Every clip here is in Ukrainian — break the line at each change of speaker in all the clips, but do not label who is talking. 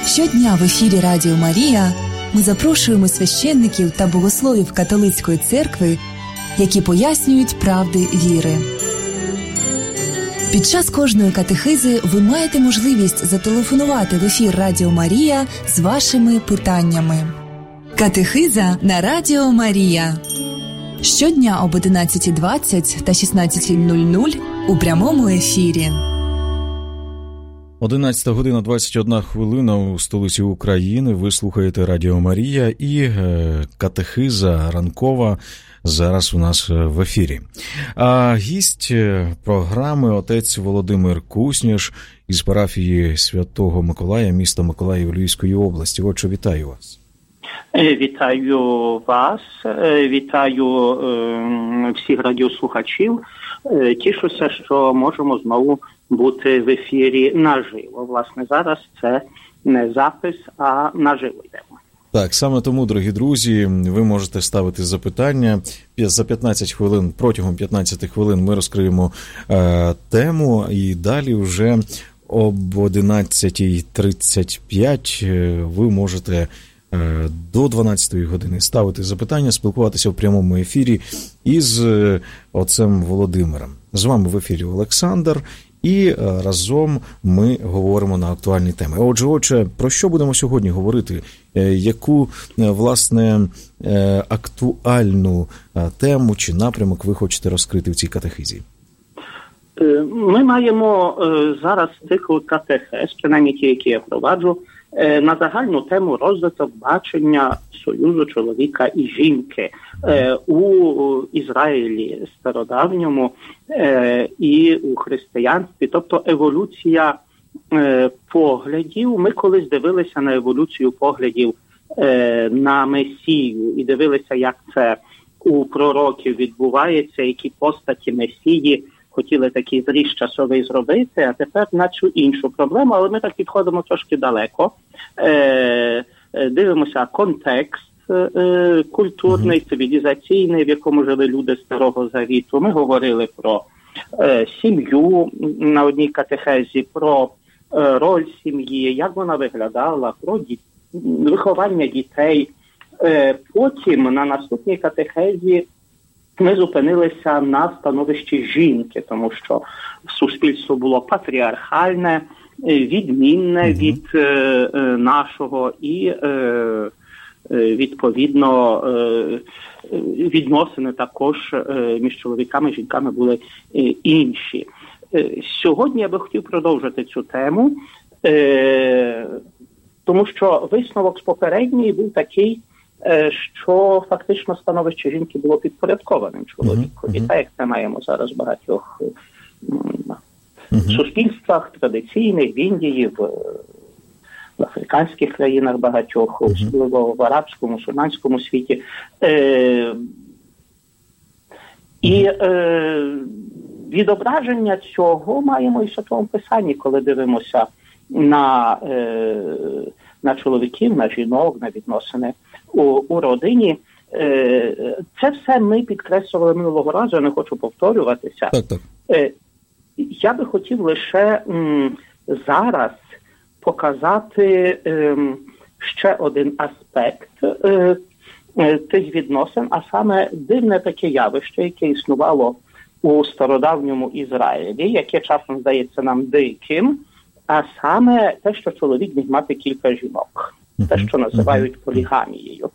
Щодня в ефірі Радіо Марія ми запрошуємо священників та богословів католицької церкви, які пояснюють правди віри. Під час кожної катехизи ви маєте можливість зателефонувати в ефір Радіо Марія з вашими питаннями. Катехиза на Радіо Марія. Щодня об 11:20 та 16:00 у прямому ефірі.
11 година 21 хвилина у столиці України. Ви слухаєте Радіо Марія і катехиза ранкова зараз у нас в ефірі. А гість програми отець Володимир Кусняш із парафії Святого Миколая, міста Миколаїв Львівської області. Отже, вітаю вас.
Вітаю вас, вітаю всіх радіослухачів. Тішуся, що можемо знову бути в ефірі наживо. Власне, зараз це не запис, а наживо йдемо.
Так, саме тому, дорогі друзі, ви можете ставити запитання. За 15 хвилин, протягом 15 хвилин ми розкриємо тему, і далі вже об 11:35 ви можете до 12 години ставити запитання, спілкуватися в прямому ефірі із отцем Володимиром. З вами в ефірі Олександр, і разом ми говоримо на актуальні теми. Отже, про що будемо сьогодні говорити? Яку, власне, актуальну тему чи напрямок ви хочете розкрити в цій катехизі?
Ми маємо зараз цикл катехез, принаймні ті, які я проваджу, на загальну тему розвиток бачення союзу чоловіка і жінки у Ізраїлі стародавньому і у християнстві, тобто еволюція поглядів. Ми колись дивилися на еволюцію поглядів на Месію і дивилися, як це у пророків відбувається, які постаті Месії хотіли такий зріз часовий зробити, а тепер на цю іншу проблему, але ми так підходимо трошки далеко. Дивимося контекст культурний, цивілізаційний, в якому жили люди Старого Завіту. Ми говорили про сім'ю на одній катехезі, про роль сім'ї, як вона виглядала, про виховання дітей. Потім на наступній катехезі ми зупинилися на становищі жінки, тому що суспільство було патріархальне, відмінне від нашого і, відповідно, відносини також між чоловіками і жінками були інші. Сьогодні я би хотів продовжити цю тему, тому що висновок з попередньої був такий, що фактично становище жінки було підпорядкованим чоловікові. Так, як це маємо зараз в багатьох суспільствах традиційних, в Індії, в африканських країнах багатьох, особливо в арабському, мусульманському світі. І відображення цього маємо і в Святому Писанні, коли дивимося на чоловіків, на жінок, на відносини у родині. Це все ми підкреслювали минулого разу, я не хочу повторюватися.
Так.
Я би хотів лише зараз показати ще один аспект тих відносин, а саме дивне таке явище, яке існувало у стародавньому Ізраїлі, яке часом здається нам диким, а саме те, що чоловік міг мати кілька жінок. Те, що називають полігамією.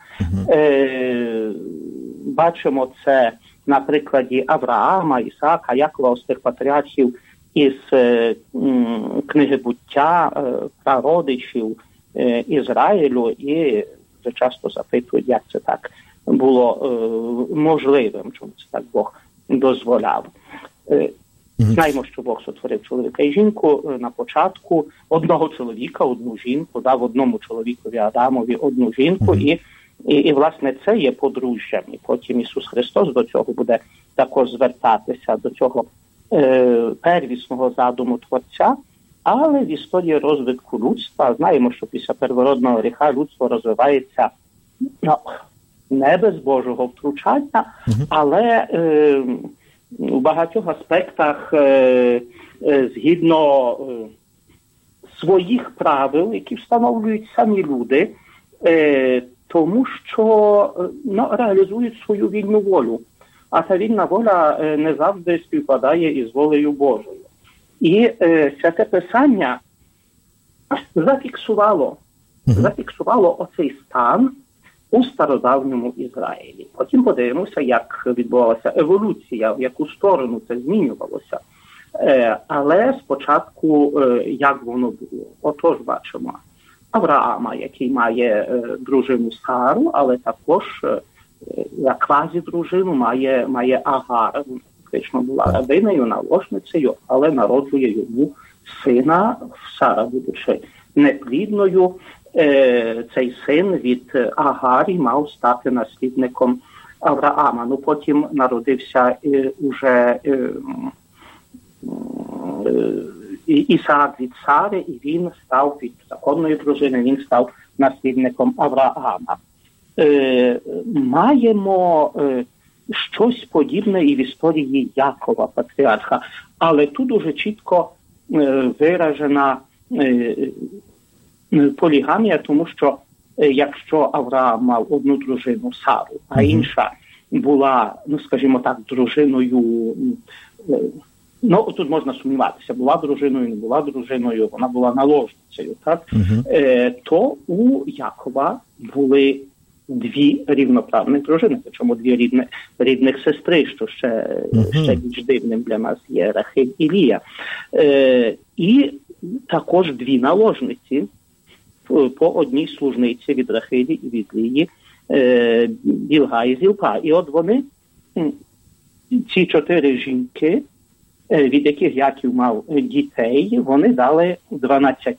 Бачимо це на прикладі Авраама, Ісаака, Якова, ось тих патріархів із книги «Буття», прародичів Ізраїлю, і вже часто запитують, як це так було можливим, чому це так Бог дозволяв. Знаємо, що Бог сотворив чоловіка і жінку на початку, одного чоловіка, одну жінку, дав одному чоловікові Адамові одну жінку, і власне, це є подружжям. І потім Ісус Христос до цього буде також звертатися, до цього первісного задуму Творця. Але в історії розвитку людства, знаємо, що після первородного гріха людство розвивається не без Божого втручання, але у багатьох аспектах згідно своїх правил, які встановлюють самі люди, тому що реалізують свою вільну волю. А та вільна воля не завжди співпадає із волею Божою. І Святе Писання зафіксувало оцей стан у стародавньому Ізраїлі. Потім подивимося, як відбувалася еволюція, в яку сторону це змінювалося. Але спочатку, як воно було? Отож, бачимо Авраама, який має дружину Сару, але також як квазі-дружину має Агар. Фактично була рабинею, наложницею, але народжує йому сина, Сара, будучи неплідною. Цей син від Агарі мав стати наслідником Авраама. Потім народився уже Ісаак від Сари, і він став від законної дружини, він став наслідником Авраама. Маємо щось подібне і в історії Якова, патріарха, але тут дуже чітко виражена полігамія, тому що якщо Авраам мав одну дружину Сару, а інша була, скажімо так, дружиною, тут можна сумніватися, була дружиною, не була дружиною, вона була наложницею, так? То у Якова були дві рівноправні дружини, причому дві рідних сестри, що ще більш дивним для нас є Рахиль і Лія. І також дві наложниці, по одній служниці від Рахилі і від Лії, Білга і Зілпа. І от вони, ці 4 жінки, від яких Яків мав дітей, вони дали 12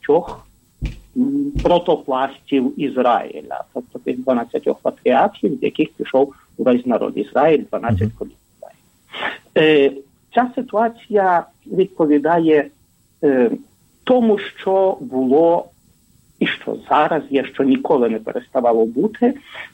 протопластів Ізраїля, тобто тих 12 патріархів, з яких пішов увесь народ Ізраїль, 12 колін Ізраїля. Ця ситуація відповідає тому, що було і що зараз є, що ніколи не переставало бути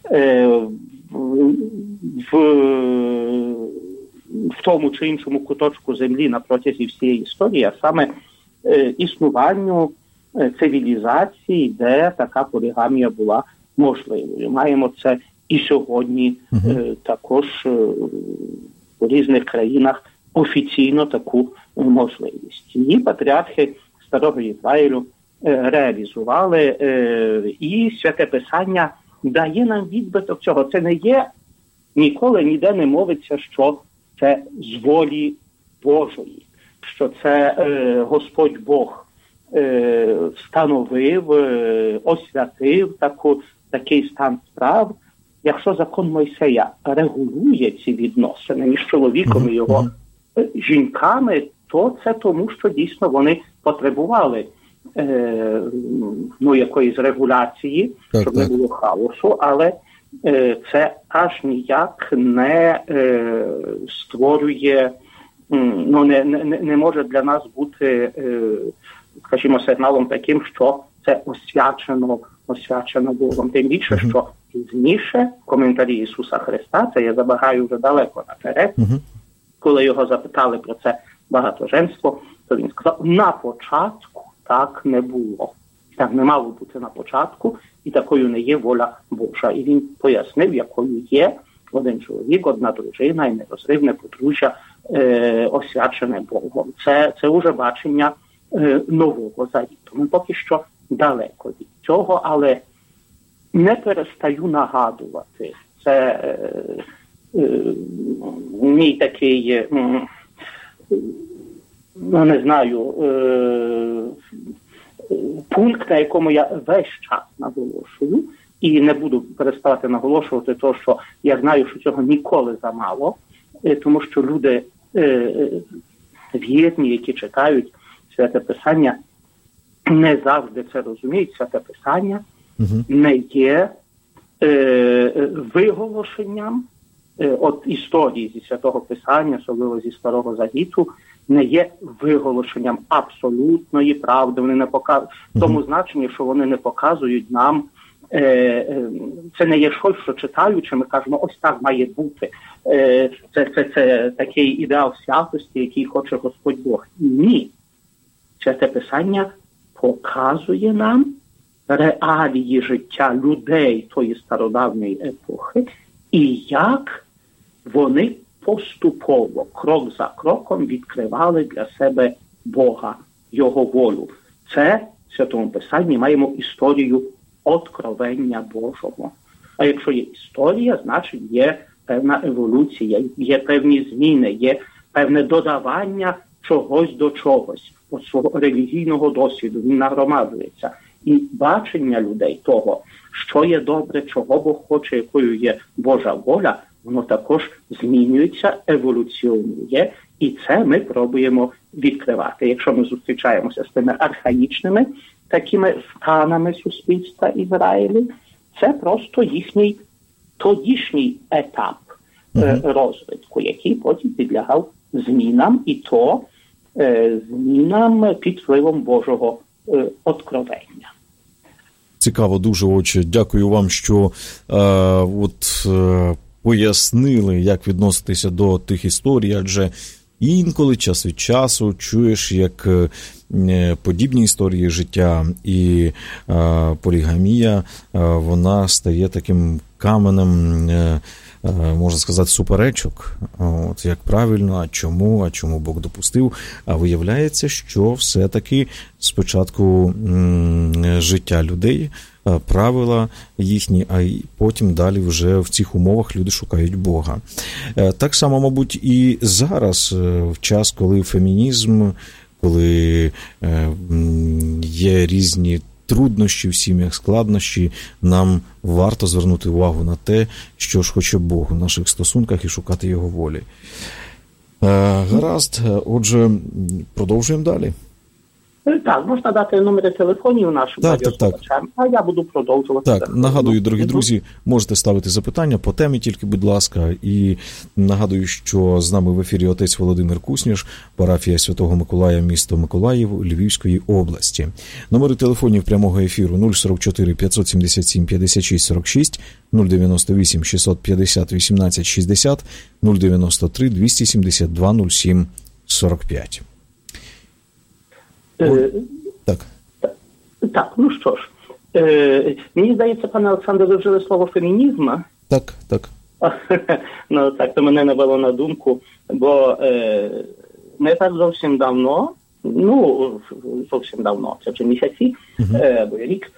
в тому чи іншому куточку землі на протязі всієї історії, а саме існуванню цивілізації, де така полігамія була можливою. Маємо це і сьогодні також у різних країнах офіційно таку можливість. Її патріархи Старого Ізраїлю реалізували, і Святе Писання дає нам відбиток цього. Це не є, ніколи ніде не мовиться, що це з волі Божої, що це Господь Бог встановив, освятив такий стан справ. Якщо закон Мойсея регулює ці відносини між чоловіком і його жінками, то це тому, що дійсно вони потребували якоїсь регуляції, щоб не було хаосу, але це аж ніяк не створює, не може для нас бути, скажімо, сигналом таким, що це освячено Богом. Тим більше, що пізніше в коментарі Ісуса Христа, це я забагаю вже далеко наперед, коли його запитали про це багатоженство, то він сказав, на початку так не було. Так не мало бути на початку, і такою не є воля Божа. І він пояснив, якою є один чоловік, одна дружина і нерозривне подружжя освячене Богом. Це уже бачення Нового Завіту. Ми поки що далеко від цього, але не перестаю нагадувати. Це мій такий, не знаю, пункт, на якому я весь час наголошую, і не буду переставати наголошувати те, що я знаю, що цього ніколи замало, тому що люди вірні, які читають Святе Писання, не завжди це розуміють. Святе Писання не є виголошенням от історії зі Святого Писання, особливо зі Старого Завіту, не є виголошенням абсолютної правди. Вони не показують в тому значенні, що вони не показують нам, це не є щось, що читаючи, ми кажемо, ось так має бути. Це такий ідеал святості, який хоче Господь Бог. Ні. Святе Писання показує нам реалії життя людей тої стародавньої епохи і як вони поступово, крок за кроком відкривали для себе Бога, Його волю. Це в Святому Писанні маємо історію откровення Божого. А якщо є історія, значить є певна еволюція, є певні зміни, є певне додавання чогось до чогось. От свого релігійного досвіду він нагромаджується. І бачення людей того, що є добре, чого Бог хоче, якою є Божа воля, воно також змінюється, еволюціонує, і це ми пробуємо відкривати. Якщо ми зустрічаємося з тими архаїчними такими станами суспільства Ізраїлю, це просто їхній тодішній етап розвитку, який потім підлягав змінам, і то змінам під впливом Божого откровення.
Цікаво дуже, отче. Дякую вам, що пояснили, як відноситися до тих історій, адже інколи час від часу чуєш, як подібні історії життя і полігамія, вона стає таким каменем, можна сказати, суперечок. От як правильно, а чому Бог допустив? А виявляється, що все-таки спочатку життя людей, правила їхні, а потім далі вже в цих умовах люди шукають Бога. Так само, мабуть, і зараз, в час, коли фемінізм, коли є різні труднощі в сім'ях, складнощі, нам варто звернути увагу на те, що ж хоче Бог у наших стосунках і шукати Його волі. Гаразд, отже, продовжуємо далі.
Так, можна дати номери телефонів нашим радіослухачам, а я буду продовжувати.
Так, нагадую, дорогі друзі, можете ставити запитання по темі тільки, будь ласка, і нагадую, що з нами в ефірі отець Володимир Кусніш, парафія Святого Миколая, місто Миколаїв, Львівської області. Номери телефонів прямого ефіру 044 577 56 46, 098 650 18 60, 093 272 07 45.
Так, ну що ж, мені здається, пане Олександре, ви вжили слово фемінізм.
Так.
Ну так, то мене навело на думку, бо не так зовсім давно, це вже місяці, або рік,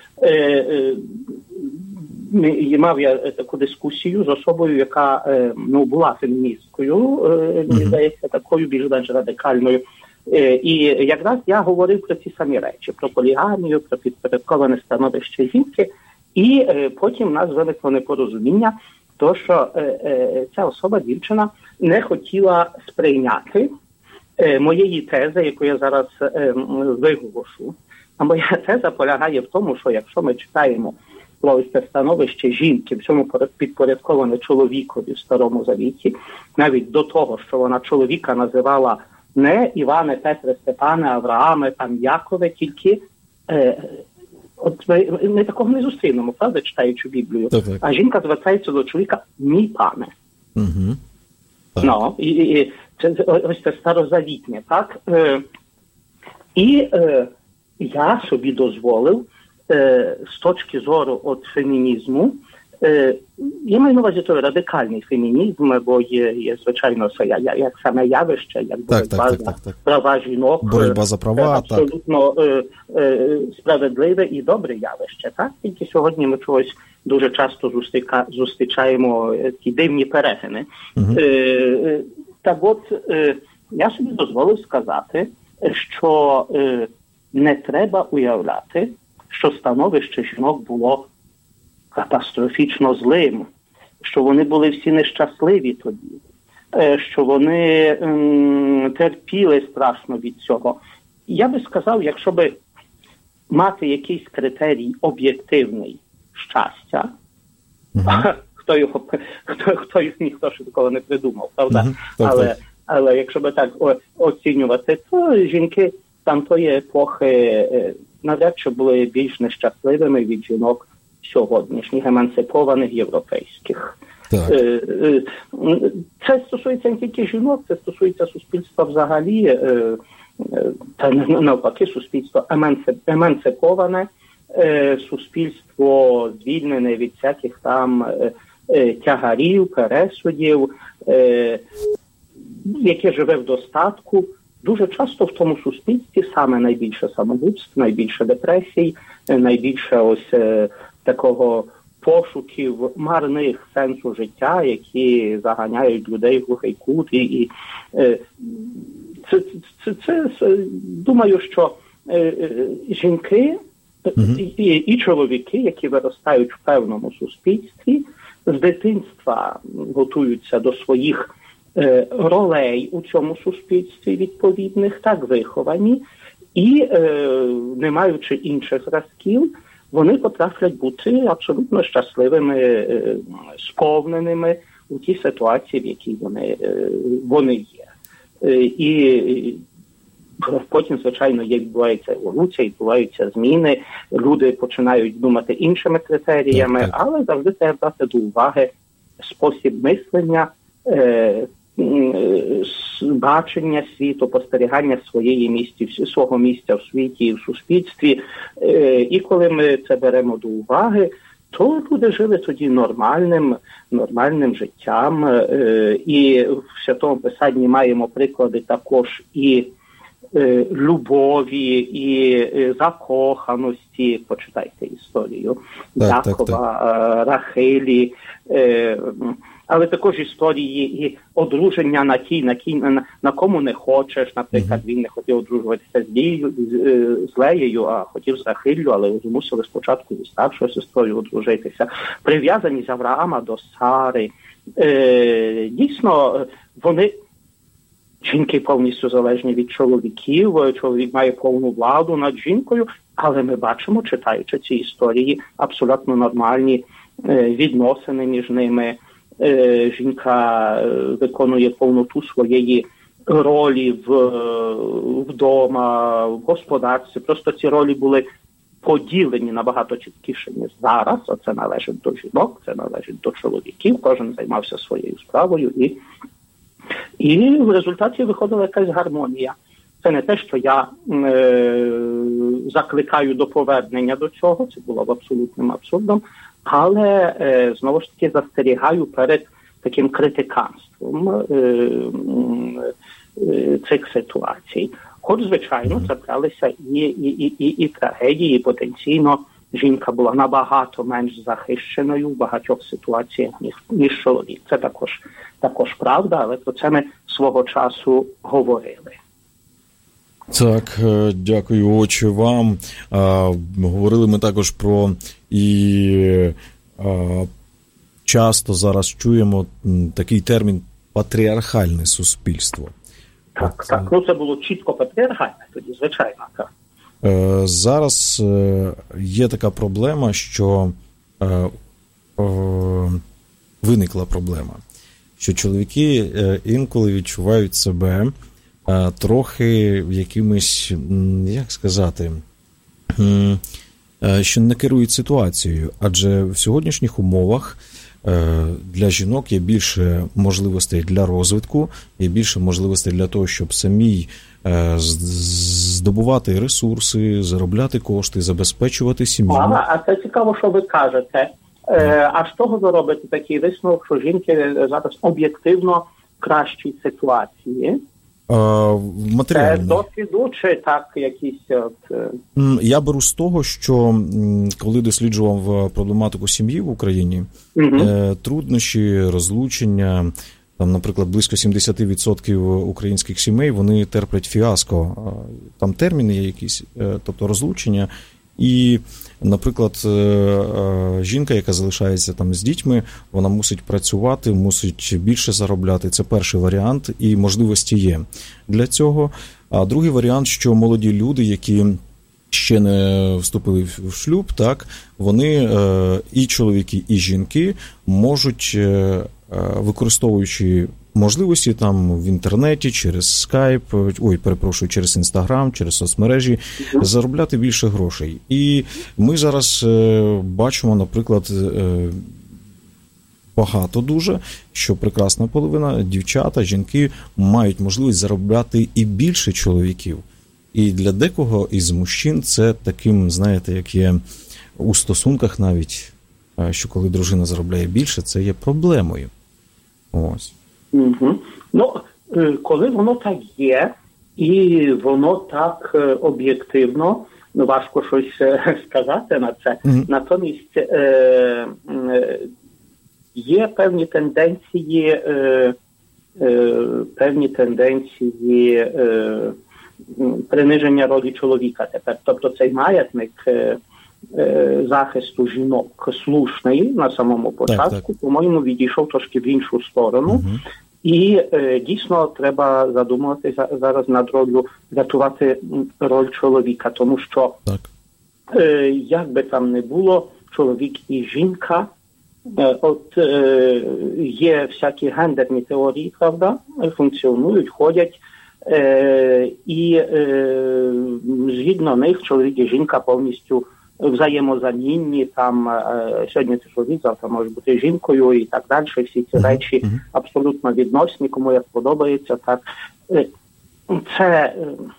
мав я таку дискусію з особою, яка була феміністкою, мені здається, такою більш-менш радикальною. І якраз я говорив про ці самі речі, про полігамію, про підпорядковане становище жінки, і потім в нас виникло непорозуміння, то що ця особа, дівчина, не хотіла сприйняти моєї тези, яку я зараз виголошу. А моя теза полягає в тому, що якщо ми читаємо про це становище жінки, в цьому підпорядковане чоловікові в Старому Завіті, навіть до того, що вона чоловіка називала не Іване, Петре, Степане, Аврааме, там Якове, тільки от ми такого не зустрінемо, правда, читаючи Біблію. Так. А жінка звертається до чоловіка «мій пане».
Угу.
Ну, і це, ось це старозавітнє, так? І я собі дозволив з точки зору от фемінізму, я маю на увазі той радикальний фемінізм, бо є звичайно, як саме явище, як боротьба за права жінок,
боротьба за права,
абсолютно справедливе і добре явище. Так? Тільки сьогодні ми чогось дуже часто зустрічаємо ті дивні перетини. Так от, я собі дозволив сказати, що не треба уявляти, що становище жінок було катастрофічно злим, що вони були всі нещасливі тоді, що вони терпіли страшно від цього. Я би сказав, якщо би мати якийсь критерій об'єктивний щастя, ніхто ще такого не придумав, правда? Але якщо би так оцінювати, то жінки там тої епохи навряд чи були більш нещасливими від жінок сьогоднішніх, емансипованих європейських. Це стосується не тільки жінок, це стосується суспільства взагалі. та навпаки, суспільство емансиповане, суспільство звільнене від всяких там тягарів, пересудів, яке живе в достатку. Дуже часто в тому суспільстві саме найбільше самогубств, найбільше депресій, найбільше ось такого пошуків марних сенсу життя, які заганяють людей в глухий кут. І думаю, що жінки і чоловіки, які виростають в певному суспільстві, з дитинства готуються до своїх ролей у цьому суспільстві відповідних, так виховані, і не маючи інших зразків, вони потраплять бути абсолютно щасливими, сповненими у тій ситуації, в якій вони є. І потім, звичайно, відбувається еволюція, відбуваються зміни, люди починають думати іншими критеріями, але завжди треба брати до уваги спосіб мислення, бачення світу, спостерігання свого місця в світі і в суспільстві. І коли ми це беремо до уваги, то люди жили тоді нормальним життям. І в Святому Писанні маємо приклади також і любові, і закоханості. Почитайте історію Якова, Рахилі, але також історії і одруження на кому не хочеш. Наприклад, він не хотів одружуватися з Леєю, а хотів з Рахиллю, але змусили спочатку зі старшою сестрою одружитися. Прив'язаність Авраама до Сари. Дійсно, жінки повністю залежні від чоловіків, чоловік має повну владу над жінкою, але ми бачимо, читаючи ці історії, абсолютно нормальні відносини між ними. Жінка виконує повноту своєї ролі вдома, в господарстві. Просто ці ролі були поділені набагато чіткіше, ніж зараз. Оце належить до жінок, це належить до чоловіків. Кожен займався своєю справою. І в результаті виходила якась гармонія. Це не те, що я закликаю до повернення до цього, це було б абсолютним абсурдом, але, знову ж таки, застерігаю перед таким критиканством цих ситуацій. Хоч, звичайно, траплялися і трагедії, і потенційно жінка була набагато менш захищеною в багатьох ситуаціях, ніж чоловік. Це також правда, але про це ми свого часу говорили.
Так, дякую, отче, вам. Говорили ми також про часто зараз чуємо такий термін «патріархальне суспільство».
Так. Це було чітко патріархальне тоді, звичайно, так.
Зараз є така проблема, що виникла проблема, що чоловіки інколи відчувають себе трохи якимось, як сказати, що не керують ситуацією, адже в сьогоднішніх умовах для жінок є більше можливостей для розвитку, є більше можливостей для того, щоб самій здобувати ресурси, заробляти кошти, забезпечувати сім'ю.
А це цікаво, що ви кажете. А з того ви робите такий висновок, що жінки зараз об'єктивно в кращій ситуації?
Матеріально.
Це досвіду чи так якісь...
Я беру з того, що коли досліджував проблематику сім'ї в Україні, труднощі, розлучення, там, наприклад, близько 70% українських сімей, вони терплять фіаско. Там терміни є якісь, тобто розлучення. І, наприклад, жінка, яка залишається там з дітьми, вона мусить працювати, мусить більше заробляти. Це перший варіант, і можливості є для цього. А другий варіант, що молоді люди, які ще не вступили в шлюб, так, вони, і чоловіки, і жінки, можуть, використовуючи можливості там в інтернеті, через Skype, через Instagram, через соцмережі, заробляти більше грошей. І ми зараз бачимо, наприклад, багато дуже, що прекрасна половина, дівчата, жінки мають можливість заробляти і більше чоловіків. І для декого із мужчин це таким, знаєте, як є у стосунках навіть, що коли дружина заробляє більше, це є проблемою. Ось.
Угу. Ну, коли воно так є, і воно так об'єктивно, важко щось сказати на це. Натомість є певні тенденції приниження ролі чоловіка тепер. Тобто цей маятник захисту жінок слушний на самому початку, по-моєму, відійшов трошки в іншу сторону. І дійсно треба задумуватися зараз над ролью, рятувати роль чоловіка, тому що як би там не було, чоловік і жінка, є всякі гендерні теорії, правда, функціонують, ходять, і згідно них чоловік і жінка повністю взаємозамінні, там сьогодні ти чоловік, завтра може бути жінкою і так далі. Всі ці речі абсолютно відносні, кому як подобається. Так. Це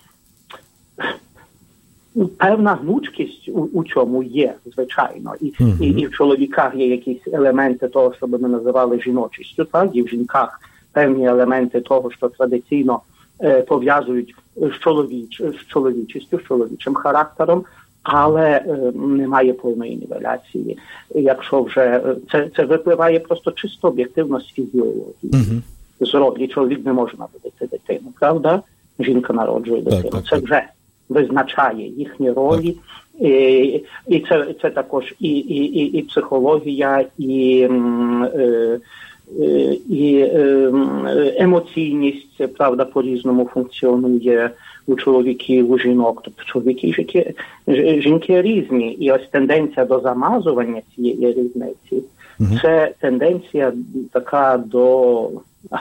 певна гнучкість у чому є, звичайно. І в чоловіках є якісь елементи того, що би ми називали жіночістю, так? І в жінках певні елементи того, що традиційно пов'язують з чоловічістю, з чоловічим характером, але немає повної нівеляції. Якщо вже це випливає просто чисто об'єктивно з фізіології. З ролі чоловік не може народити дитину, правда? Жінка народжує дитину. Це вже визначає їхні ролі. І це також і психологія, і емоційність, правда, по-різному функціонує у чоловіків, у жінок. Тобто чоловіки і жінки різні. І ось тенденція до замазування цієї різниці, це тенденція така до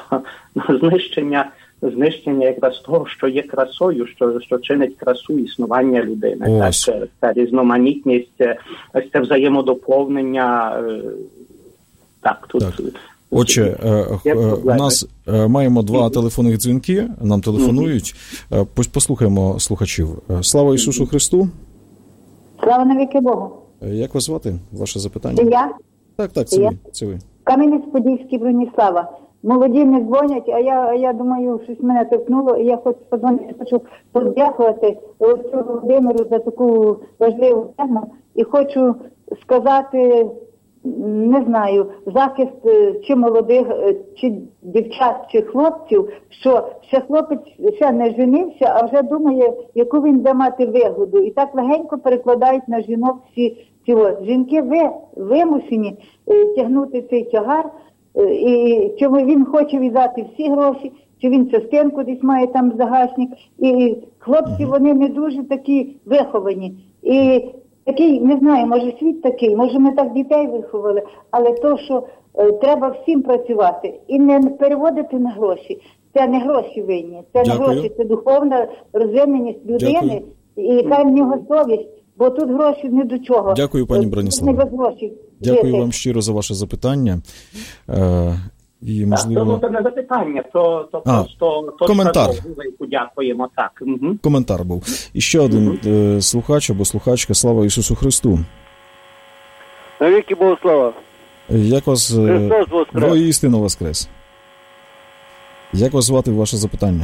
знищення якраз того, що є красою, що чинить красу існування людини. Так, ця різноманітність, ось це взаємодоповнення. Тут...
Отже, у нас маємо 2 телефонних дзвінки, нам телефонують. Послухаємо слухачів. Слава Ісусу Христу!
Слава навіки Богу!
Як вас звати? Ваше запитання?
Це я?
Так, це ви.
Кам'янець-Подільський, Броніслава. Молоді не дзвонять, а я думаю, щось мене торкнуло, і я хочу подякувати Олексію Володимиру за таку важливу тему. І хочу сказати, не знаю, захист чи молодих, чи дівчат, чи хлопців, що ще хлопець ще не женився, а вже думає, яку він буде мати вигоду. І так легенько перекладають на жінок всі жінки вимушені тягнути цей тягар, і чому він хоче віддати всі гроші, чи він частинку десь має там загашник. І хлопці, вони не дуже такі виховані. І такий, не знаю, може світ такий, може ми так дітей виховали, але то, що треба всім працювати і не переводити на гроші. Це не гроші винні, це не гроші, це духовна розвиненість людини, і яка в нього совість, бо тут гроші не до чого.
Дякую, пані Броніслава. Дякую вам щиро за ваше запитання. І, можливо...
Це не запитання, то просто
коментар.
Дякуємо. Так.
Коментар був. І ще один слухач або слухачка. Слава Ісусу Христу!
Навіки Богу слава!
Як вас...
Христос воскрес!
Воістину воскрес! Як вас звати, ваше запитання?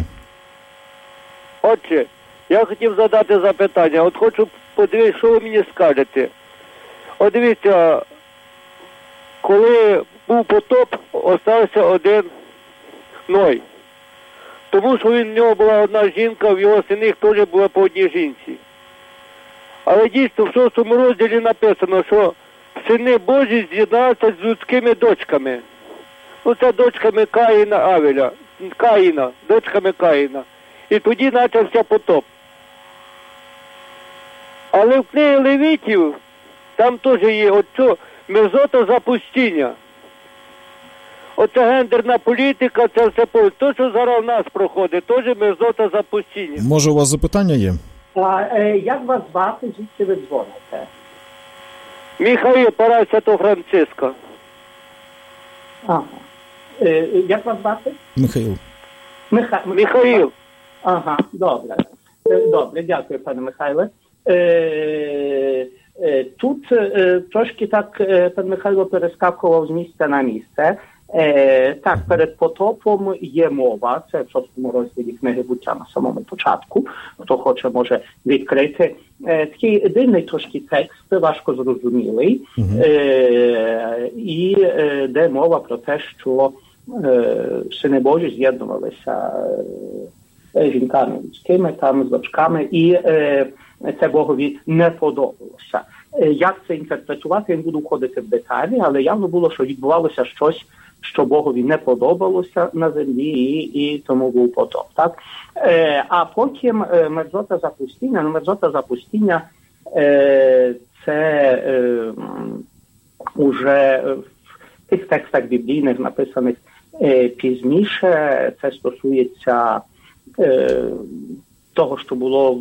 Отче, я хотів задати запитання. От хочу подивитися, що ви мені скажете. От дивіться, коли був потоп, остався один Ной. Тому що в нього була одна жінка, в його синах теж була по одній жінці. Але дійсно в 6 розділі написано, що сини Божі з'єднаються з людськими дочками. Це дочками Каїна, дочками Каїна. І тоді почався потоп. Але в книгі Левітів там теж є оцю мерзота запустіння. Оця гендерна політика, це все то, що зараз в нас проходить, теж мерзота запустіння.
Може, у вас запитання є?
Як вас звати, звідки ви дзвоните?
Михаїл, Парась Святого Франциска.
Ага. Як вас звати?
Михаїл.
Михаїл.
Михаїл.
Ага, добре. Добре, дякую, пане Михайле. Тут трошки так пан Михайло перескакував з місця на місце. Так, перед потопом є мова, це в 6 розділі книги «Буття» на самому початку. Хто хоче, може відкрити. Такий дивний трошки текст, важко зрозумілий, і де мова про те, що сини Божі з'єднувалися жінками людськими, там, з дочками, і це Богові не подобалося. Як це інтерпретувати, я не буду входити в деталі, але явно було, що відбувалося щось, що Богові не подобалося на землі, і тому був потоп. Так? А потім мерзота запустіння. Мерзота запустіння це уже в тих текстах біблійних, написаних пізніше. Це стосується того, що було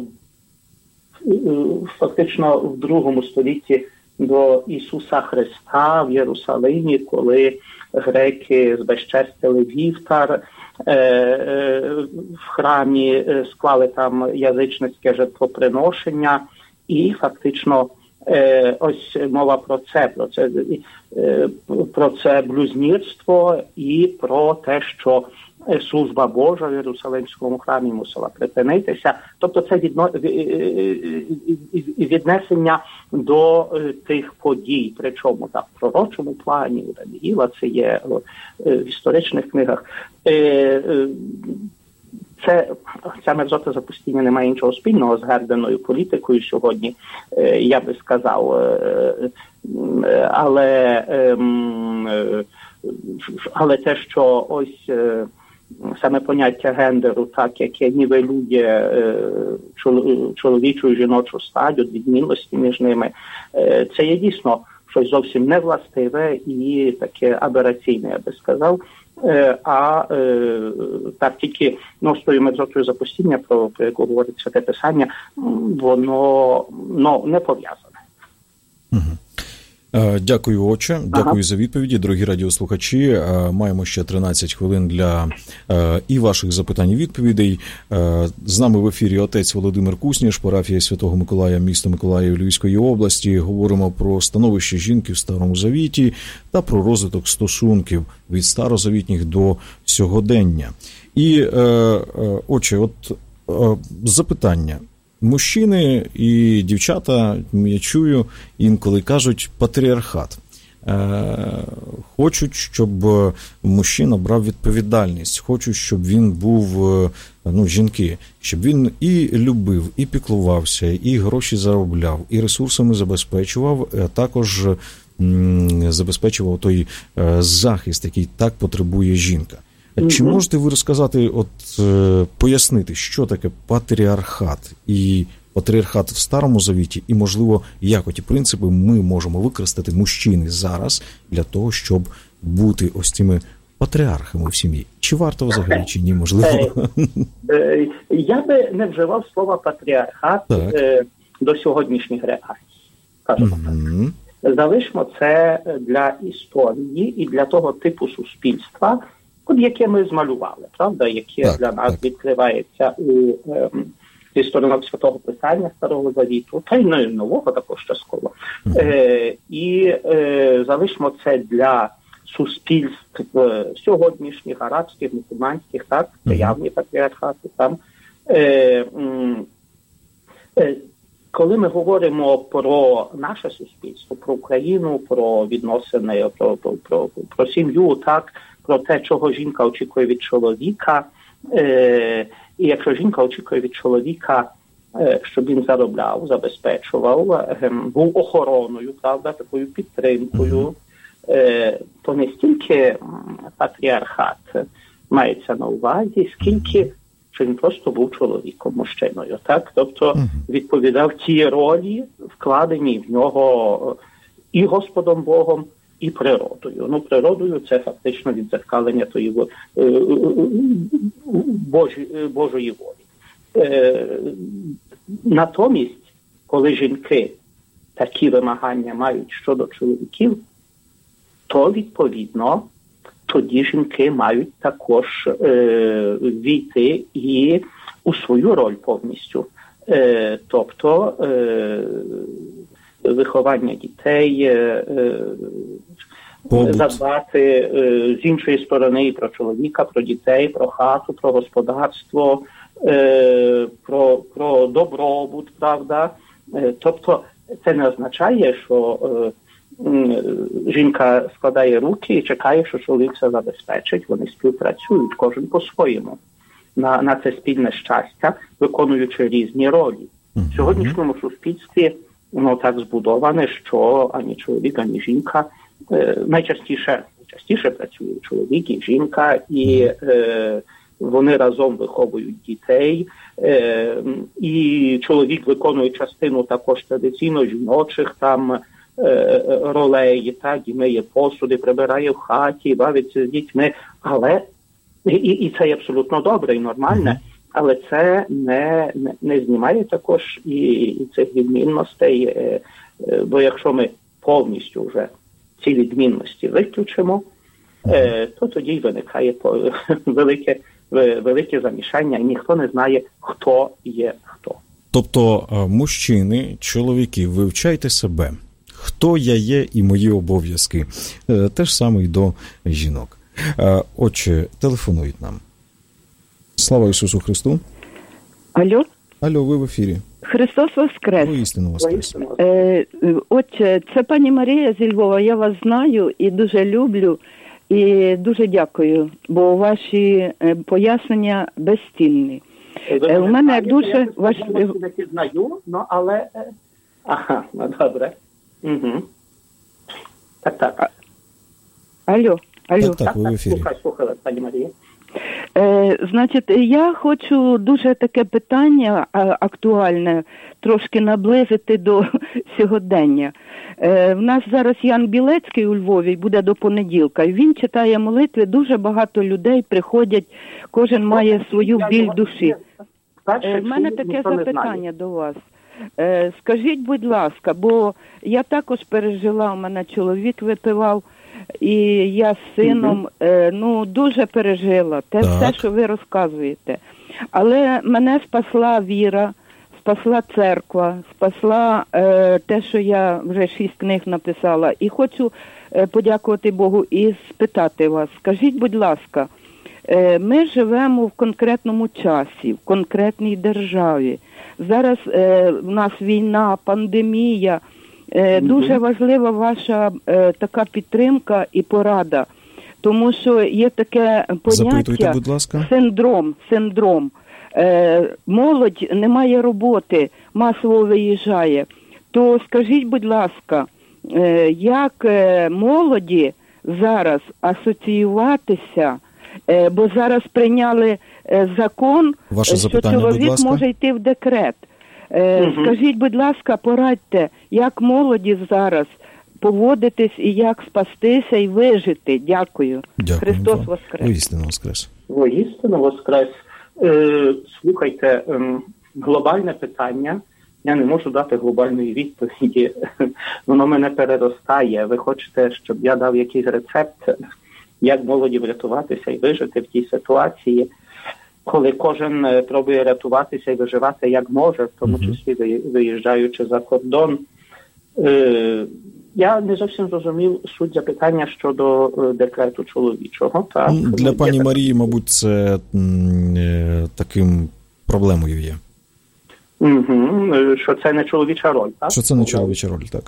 фактично в 2 столітті до Ісуса Христа в Єрусалимі, коли греки збезчестили вівтар в храмі, склали там язичницьке жертвоприношення, і фактично ось мова про це блюзнірство і про те, що служба Божа в Єрусалимському храмі мусила припинитися. Тобто це віднесення до тих подій, причому так, в пророчому плані, у Даниїла, це є в історичних книгах. Ця мерзота запустіння не має нічого спільного з гендерною політикою сьогодні, я би сказав, але те, що ось саме поняття гендеру, так, яке нівелює чоловічу і жіночу стадію, відмінності між ними, це є дійсно щось зовсім невластиве і таке абераційне, я би сказав. А так тільки з тою мерзотою запустіння, про яку говорить Святе Писання, воно не пов'язане.
Дякую, отче. Дякую за відповіді. Дорогі радіослухачі, маємо ще 13 хвилин для і ваших запитань і відповідей. З нами в ефірі отець Володимир Кусніш, парафія Святого Миколая, місто Миколаїв Львівської області. Говоримо про становище жінки в Старому Завіті та про розвиток стосунків від старозавітніх до сьогодення. І, отче, запитання. Мужчини і дівчата, я чую, інколи кажуть патріархат. Хочуть, щоб мужчина брав відповідальність, хочуть, щоб він був, жінки, щоб він і любив, і піклувався, і гроші заробляв, і ресурсами забезпечував, а також забезпечував той захист, який так потребує жінка. Чи можете ви розказати, пояснити, що таке патріархат і патріархат в Старому Завіті, і, можливо, як оті принципи ми можемо використати мужчини зараз для того, щоб бути ось цими патріархами в сім'ї? Чи варто взагалі, чи ні, можливо?
Я би не вживав слова патріархат до сьогоднішніх реалій. Залишмо це для історії і для того типу суспільства, яке ми змалювали, правда, яке для нас відкривається зі сторінок Святого Писання Старого Завіту, та й Нового також частково. І залишимо це для суспільств сьогоднішніх, арабських, мусульманських, так, явні патріархати там. Коли ми говоримо про наше суспільство, про Україну, про відносини, про сім'ю, так, про те, чого жінка очікує від чоловіка. І якщо жінка очікує від чоловіка, щоб він заробляв, забезпечував, був охороною, правда, такою підтримкою, то не стільки патріархат мається на увазі, скільки що він просто був чоловіком, мужчиною, так? Тобто відповідав тій ролі, вкладеній в нього і Господом Богом, і природою. Природою це фактично віддзеркалення тої Божої волі. Натомість, коли жінки такі вимагання мають щодо чоловіків, то, відповідно, тоді жінки мають також війти і у свою роль повністю. Тобто виховання дітей, задбати з іншої сторони і про чоловіка, про дітей, про хату, про господарство, про добробут, правда. Тобто це не означає, що жінка складає руки і чекає, що чоловік все забезпечить. Вони співпрацюють, кожен по-своєму, на це спільне щастя, виконуючи різні ролі. В сьогоднішньому суспільстві воно так збудоване, що ані чоловік, ані жінка найчастіше працює чоловік і жінка, і вони разом виховують дітей, і чоловік виконує частину також традиційно жіночих там ролей, так, і миє посуди, прибирає в хаті, бавиться з дітьми, але і це є абсолютно добре і нормальне, але це не знімає також і цих відмінностей, бо якщо ми повністю вже ці відмінності виключимо, то тоді й виникає велике замішання, і ніхто не знає, хто є хто.
Тобто, мужчини, чоловіки, вивчайте себе. Хто я є і мої обов'язки. Те ж саме й до жінок. Отче, телефонують нам. Слава Ісусу Христу.
Алло?
Алло, ви в ефірі.
Христос Воскрес.
Воістину Воскрес.
Отче, це пані Марія зі Львова. Я вас знаю і дуже люблю. І дуже дякую, бо ваші пояснення безцінні. У мене дуже важливо...
Я не знаю, але... Ага, добре. Угу. Так.
Алло.
Так, ви в ефірі.
Слухаю, пані Марія.
Значить, я хочу дуже таке питання актуальне трошки наблизити до сьогодення. В нас зараз Ян Білецький у Львові буде до понеділка. Він читає молитви, дуже багато людей приходять, кожен має свою біль душі. В мене таке запитання до вас. Скажіть, будь ласка, бо я також пережила, у мене чоловік випивав, і я з сином дуже пережила все, що ви розказуєте. Але мене спасла віра, спасла церква, спасла те, що я вже 6 книг написала. І хочу подякувати Богу і спитати вас. Скажіть, будь ласка, ми живемо в конкретному часі, в конкретній державі. Зараз в нас війна, пандемія. Дуже важлива ваша така підтримка і порада. Тому що є таке поняття
будь ласка.
Синдром. Молодь не має роботи, масово виїжджає. То скажіть, будь ласка, як молоді зараз асоціюватися, бо зараз прийняли закон, що чоловік може йти в декрет. Скажіть, будь ласка, порадьте, як молоді зараз поводитись і як спастися і вижити. Дякую. Христос Воскрес.
Воістину Воскрес.
Воістину Воскрес. Слухайте, глобальне питання. Я не можу дати глобальної відповіді. Воно мене переростає. Ви хочете, щоб я дав якийсь рецепт, як молоді врятуватися і вижити в тій ситуації, коли кожен пробує рятуватися і виживати як може, в тому числі виїжджаючи за кордон. Я не зовсім зрозумів суть запитання щодо декрету чоловічого. Так?
Для пані Марії, мабуть, це таким проблемою є.
Що це не чоловіча роль, так?
Що це не чоловіча роль, так.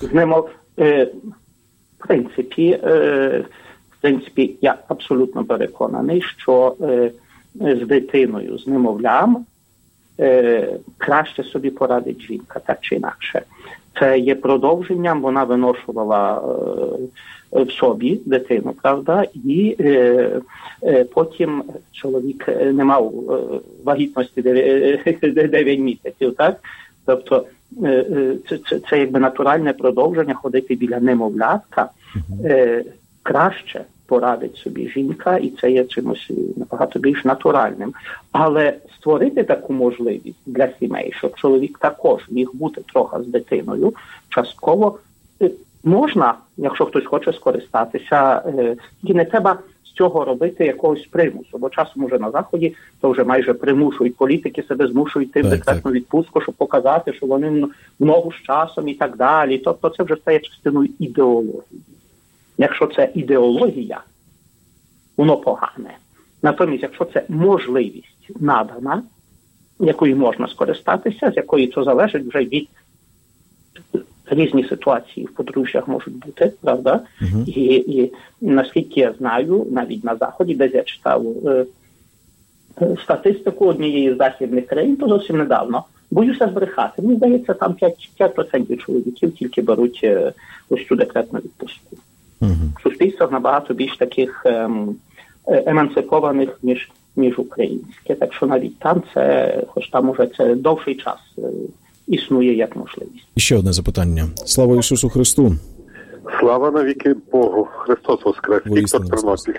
В принципі, я абсолютно переконаний, що з дитиною, з немовлям краще собі порадить жінка, так чи інакше. Це є продовженням, вона виношувала в собі дитину, правда, і потім чоловік не мав вагітності 9 місяців, так? Тобто це якби натуральне продовження ходити біля немовлятка. Краще порадить собі жінка, і це є чимось набагато більш натуральним. Але створити таку можливість для сімей, щоб чоловік також міг бути трохи з дитиною, частково можна, якщо хтось хоче скористатися, і не треба цього робити якогось примусу, бо часом уже на Заході то вже майже примушують, політики себе змушують йти в декретну відпустку, щоб показати, що вони в ногу з часом і так далі. Тобто це вже стає частиною ідеології. Якщо це ідеологія, воно погане. Натомість, якщо це можливість надана, якою можна скористатися, з якої це залежить вже від різні ситуації в подружжях можуть бути, правда? І наскільки я знаю, навіть на Заході, де я читав статистику однієї з західних країн, то зовсім недавно, боюся збрехати. Мені здається, там 5% чоловіків тільки беруть ось цю декретну відпустку. В суспільствах набагато більш таких емансипованих, ніж українське. Так що навіть там це, хоч там уже це довший час існує як можливість.
І ще одне запитання. Слава Ісусу Христу!
Слава навіки Богу! Христос воскрес! Віктор Тернопіль.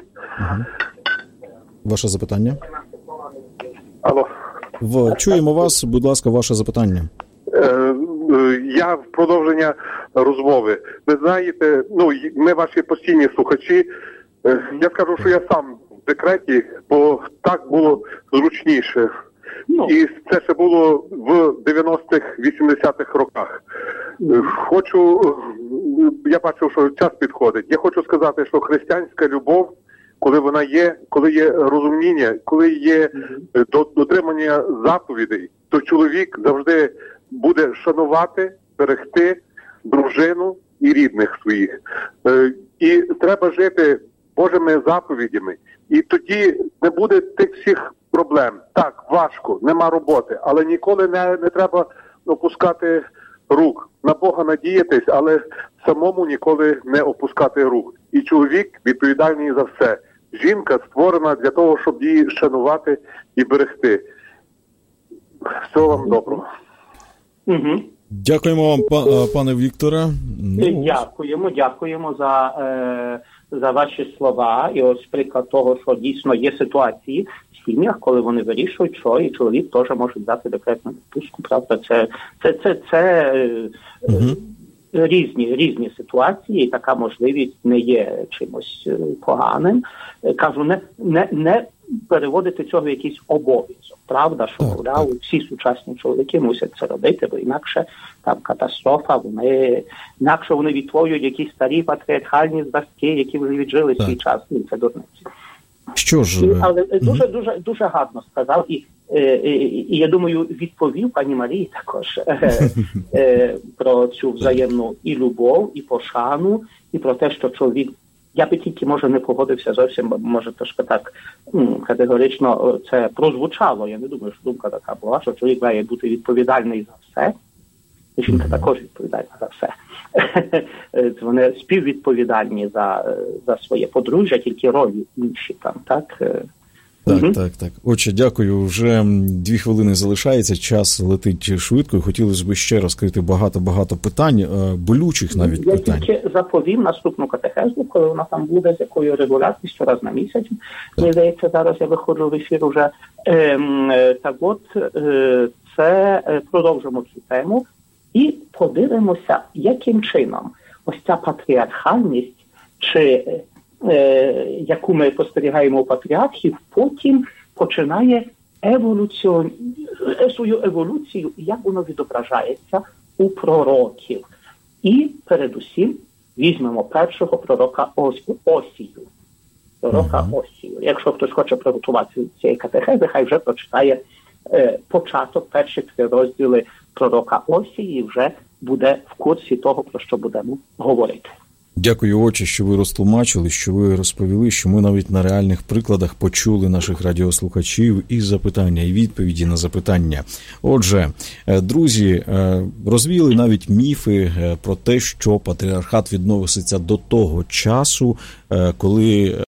Ваше запитання?
Алло.
Чуємо вас, будь ласка, ваше запитання.
Я в продовження розмови. Ви знаєте, ми ваші постійні слухачі. Я скажу, що я сам в декреті, бо так було зручніше. І це ще було в 90-х, 80-х роках. Я бачу, що час підходить. Я хочу сказати, що християнська любов, коли вона є, коли є розуміння, коли є дотримання заповідей, то чоловік завжди буде шанувати, берегти дружину і рідних своїх. І треба жити Божими заповідями. І тоді не буде тих всіх проблем. Так, важко, нема роботи, але ніколи не треба опускати рук. На Бога надіятись, але самому ніколи не опускати рук. І чоловік відповідальний за все. Жінка створена для того, щоб її шанувати і берегти. Всього вам доброго.
Дякуємо вам, пане Вікторе.
Дякуємо за ваші слова. І ось приклад того, що дійсно є ситуації в сім'ях, коли вони вирішують, що і чоловік теж може взяти декретну відпустку. Правда, це різні ситуації, і така можливість не є чимось поганим. Кажу, не переводити цього в якийсь обов'язок. Правда, що, мовляв, всі сучасні чоловіки мусять це робити, бо інакше там катастрофа, інакше вони відтворюють якісь старі патріархальні зразки, які вже віджили свій час. Це дурниці.
Що ж?
Але дуже гарно сказав, і я думаю, відповів пані Марії також про цю взаємну і любов, і пошану, і про те, що чоловік, я би тільки, може, не погодився зовсім, може, трошки так категорично це прозвучало. Я не думаю, що думка така була, що чоловік має бути відповідальний за все, і жінка також відповідальна за все. Вони співвідповідальні за своє подружжя, тільки ролі інші там, так?
Так. Отже, дякую. Вже 2 хвилини залишається, час летить швидко. Хотілося б ще розкрити багато питань, болючих навіть питань. Я
тільки заповім наступну катехезу, коли вона там буде, з якою регулярністю, раз на місяць. Мені здається, зараз я виходжу в ефір уже. Так от, це продовжимо цю тему і подивимося, яким чином ось ця патріархальність, чи яку ми спостерігаємо у патріархів, потім починає свою еволюцію, і як воно відображається у пророків. І, передусім, візьмемо першого пророка Осію. Осію. Якщо хтось хоче приготувати цієї катехези, хай вже прочитає початок, перші 3 розділи пророка Осії, і вже буде в курсі того, про що будемо говорити.
Дякую, отче, що ви розтлумачили, що ви розповіли, що ми навіть на реальних прикладах почули наших радіослухачів і запитання, і відповіді на запитання. Отже, друзі, розвіяли навіть міфи про те, що патріархат відноситься до того часу, коли